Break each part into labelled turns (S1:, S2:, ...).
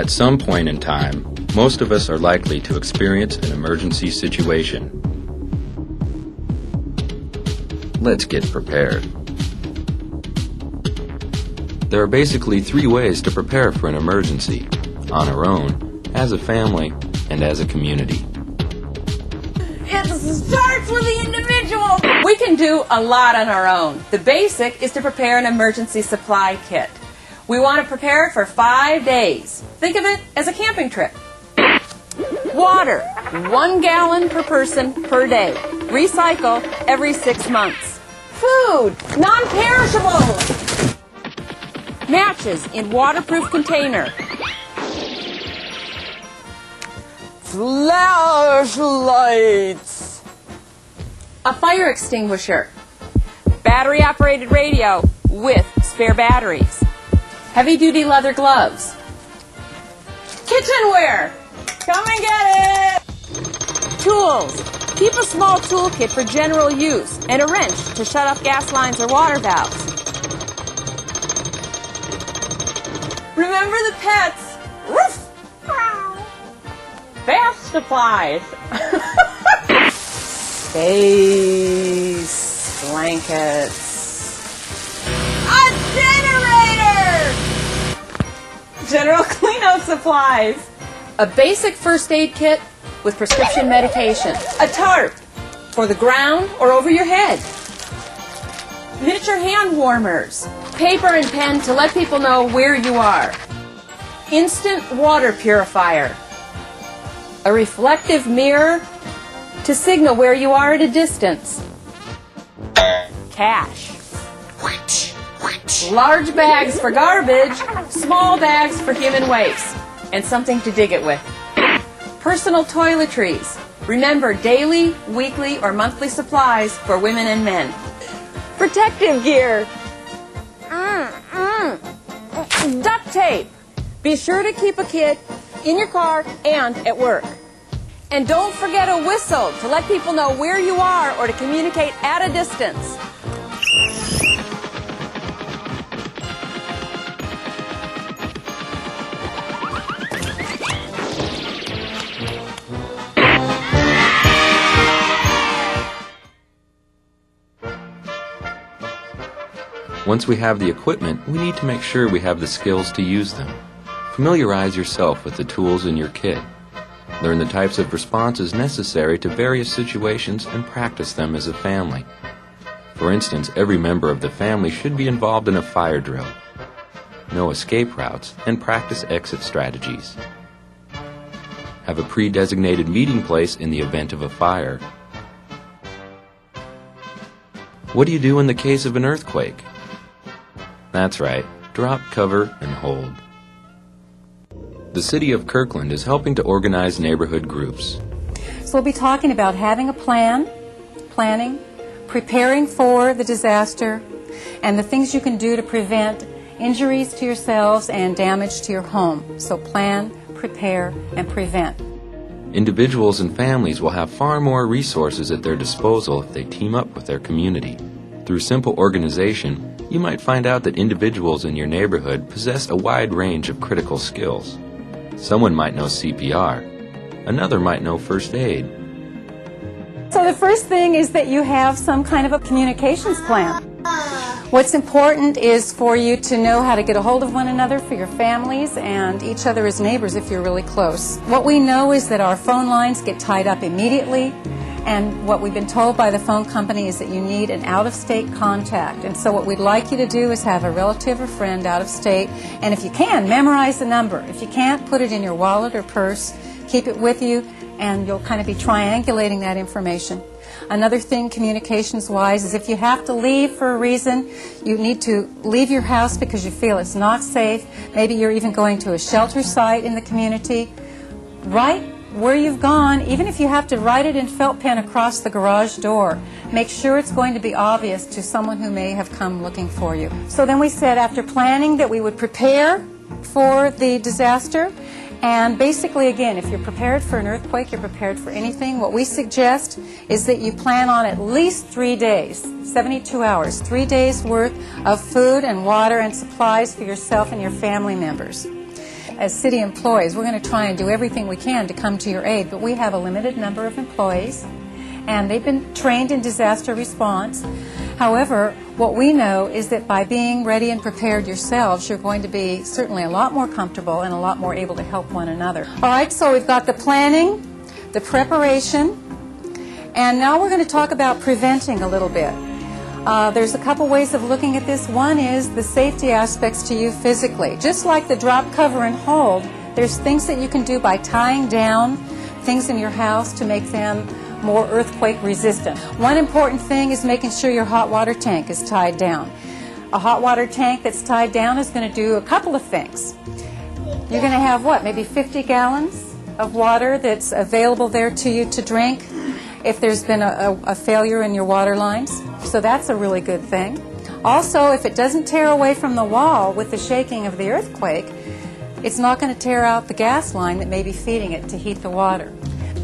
S1: At some point in time, most of us are likely to experience an emergency situation. Let's get prepared. There are basically 3 ways to prepare for an emergency: on our own, as a family, and as a community.
S2: It starts with the individual. We can do a lot on our own. The basic is to prepare an emergency supply kit. We want to prepare it for 5 days. Think of it as a camping trip. Water, 1 gallon per person per day. Recycle every 6 months. Food, non-perishable. Matches in waterproof container. Flashlights. A fire extinguisher. Battery-operated radio with spare batteries. Heavy-duty leather gloves. Kitchenware. Come and get it. Tools. Keep a small toolkit for general use and a wrench to shut off gas lines or water valves. Remember the pets. Woof. Bath supplies. Space blankets. A generator! General cleanout supplies. A basic first aid kit with prescription medication. A tarp for the ground or over your head. Miniature hand warmers. Paper and pen to let people know where you are. Instant water purifier. A reflective mirror to signal where you are at a distance. Cash. Large bags for garbage, small bags for human waste, and something to dig it with. Personal toiletries. Remember, daily, weekly, or monthly supplies for women and men. Protective gear. Duct tape. Be sure to keep a kit in your car and at work. And don't forget a whistle to let people know where you are or to communicate at a distance.
S1: Once we have the equipment, we need to make sure we have the skills to use them. Familiarize yourself with the tools in your kit. Learn the types of responses necessary to various situations and practice them as a family. For instance, every member of the family should be involved in a fire drill. Know escape routes and practice exit strategies. Have a pre-designated meeting place in the event of a fire. What do you do in the case of an earthquake? That's right, drop, cover, and hold. The City of Kirkland is helping to organize neighborhood groups.
S3: So we'll be talking about having a plan, planning, preparing for the disaster, and the things you can do to prevent injuries to yourselves and damage to your home. So plan, prepare, and prevent.
S1: Individuals and families will have far more resources at their disposal if they team up with their community. Through simple organization, you might find out that individuals in your neighborhood possess a wide range of critical skills. Someone might know CPR. Another might know first aid.
S3: So the first thing is that you have some kind of a communications plan. What's important is for you to know how to get a hold of one another for your families and each other as neighbors if you're really close. What we know is that our phone lines get tied up immediately, and what we've been told by the phone company is that you need an out-of-state contact. And so what we'd like you to do is have a relative or friend out of state, and if you can, memorize the number. If you can't, put it in your wallet or purse, keep it with you, and you'll kind of be triangulating that information. Another thing communications-wise is if you have to leave for a reason, you need to leave your house because you feel it's not safe. Maybe you're even going to a shelter site in the community. Write where you've gone, even if you have to write it in felt pen across the garage door. Make sure it's going to be obvious to someone who may have come looking for you. So then we said after planning that we would prepare for the disaster. And basically, again, if you're prepared for an earthquake, you're prepared for anything, what we suggest is that you plan on at least 3 days, 72 hours, 3 days worth of food and water and supplies for yourself and your family members. as city employees, we're going to try and do everything we can to come to your aid, but we have a limited number of employees, and they've been trained in disaster response. However, what we know is that by being ready and prepared yourselves, you're going to be certainly a lot more comfortable and a lot more able to help one another. All right, so we've got the planning, the preparation, and now we're going to talk about preventing a little bit. There's a couple ways of looking at this. One is the safety aspects to you physically. Just like the drop, cover, and hold, there's things that you can do by tying down things in your house to make them more earthquake resistant. One important thing is making sure your hot water tank is tied down. A hot water tank that's tied down is going to do a couple of things. You're going to have, what, maybe 50 gallons of water that's available there to you to drink if there's been a failure in your water lines. So that's a really good thing. Also, if it doesn't tear away from the wall with the shaking of the earthquake, it's not going to tear out the gas line that may be feeding it to heat the water.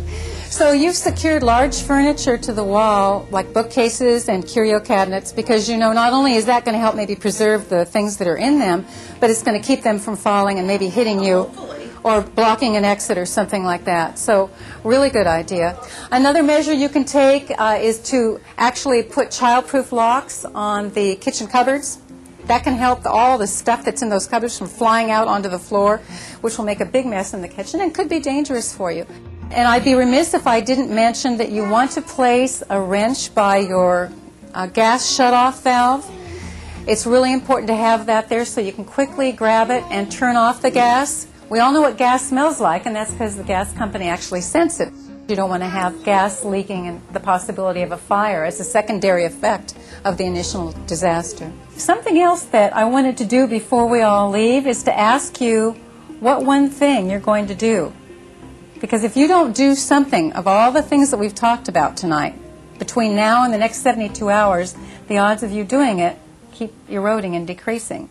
S3: So you've secured large furniture to the wall, like bookcases and curio cabinets, because you know not only is that going to help maybe preserve the things that are in them, but it's going to keep them from falling and maybe hitting you or blocking an exit or something like that. So really good idea. Another measure you can take is to actually put child-proof locks on the kitchen cupboards. That can help all the stuff that's in those cupboards from flying out onto the floor, which will make a big mess in the kitchen and could be dangerous for you. And I'd be remiss if I didn't mention that you want to place a wrench by your gas shutoff valve. It's really important to have that there so you can quickly grab it and turn off the gas. We all know what gas smells like, and that's because the gas company actually scents it. You don't want to have gas leaking and the possibility of a fire as a secondary effect of the initial disaster. Something else that I wanted to do before we all leave is to ask you what one thing you're going to do. Because if you don't do something of all the things that we've talked about tonight, between now and the next 72 hours, the odds of you doing it keep eroding and decreasing.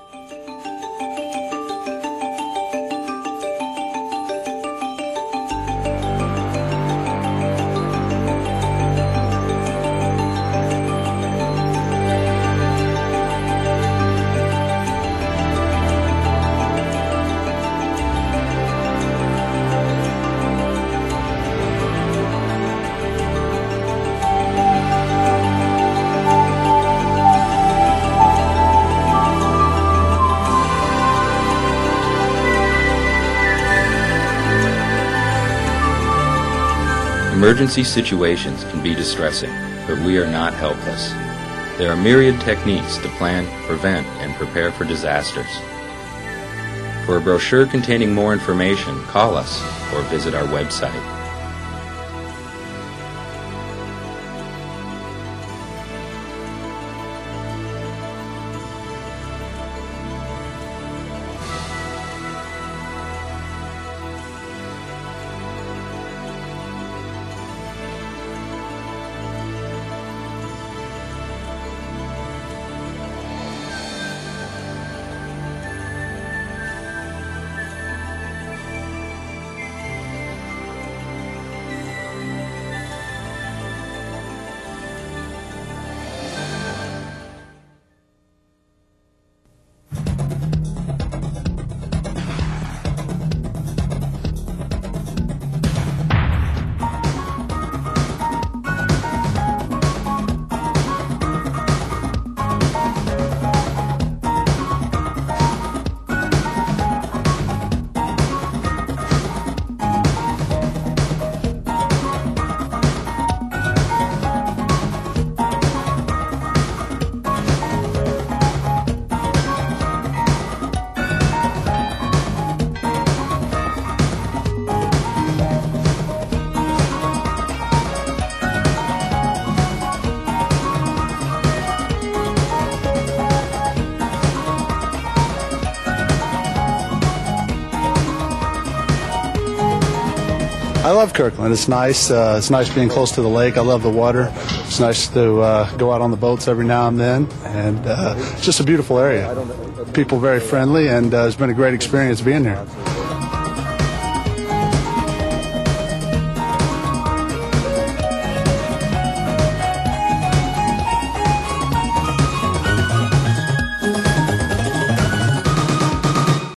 S1: Emergency situations can be distressing, but we are not helpless. There are myriad techniques to plan, prevent, and prepare for disasters. For a brochure containing more information, call us or visit our website.
S4: I love Kirkland. It's nice. It's nice being close to the lake. I love the water. It's nice to go out on the boats every now and then. And it's just a beautiful area. People very friendly, and it's been a great experience being here.